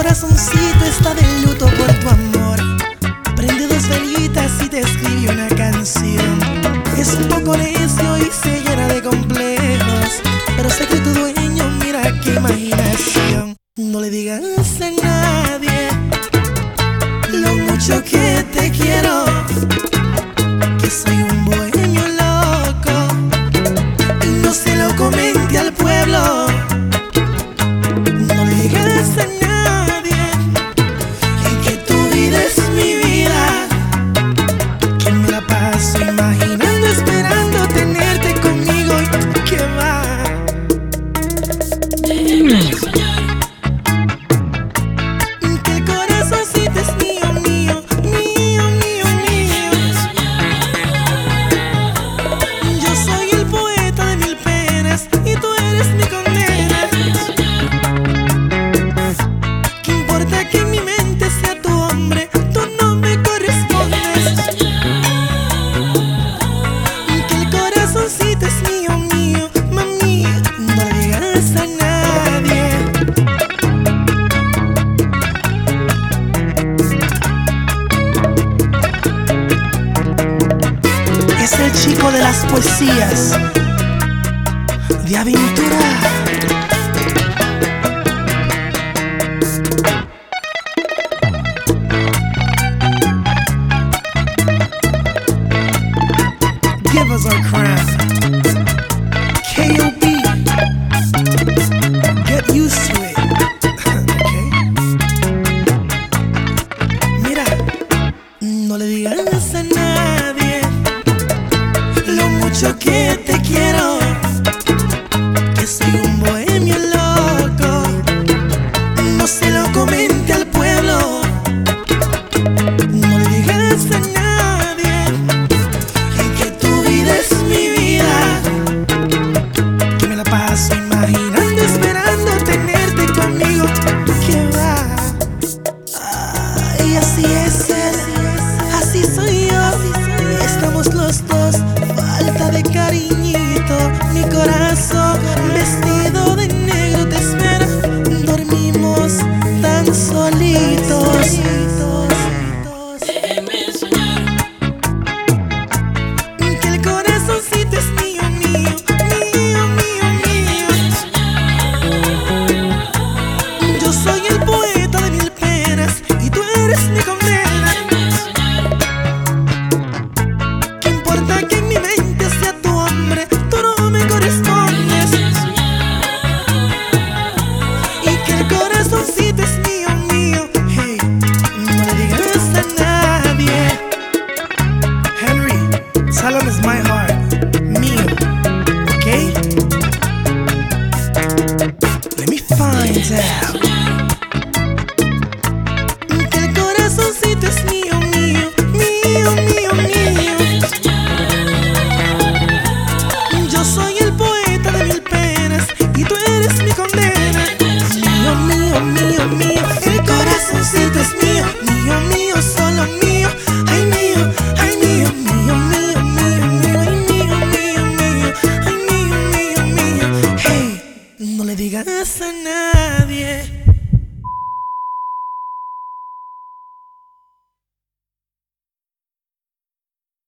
corazoncito está de luto por tu amor. Prende dos velitas y te escribe una canción. Es un poco necio y se llena de complejos, pero sé que tu dueño, mira qué imaginación. No le digas a nadie lo mucho que te quiero, que soy un bohemio loco, y no se lo comente al pueblo. No le digas a nadie que tu vida es mi vida, que me la paso imaginando, esperando tenerte conmigo y que va. Que el corazoncito es mío, mío, mío, mío, mío. Yo soy el poeta de mil penas y tú eres mi condena. ¿Qué importa que en mi mente sea tu hombre? Tú no me correspondes. Que el corazoncito es mío, mío, mami. No le digas a nadie. Es el chico de las poesías de aventura.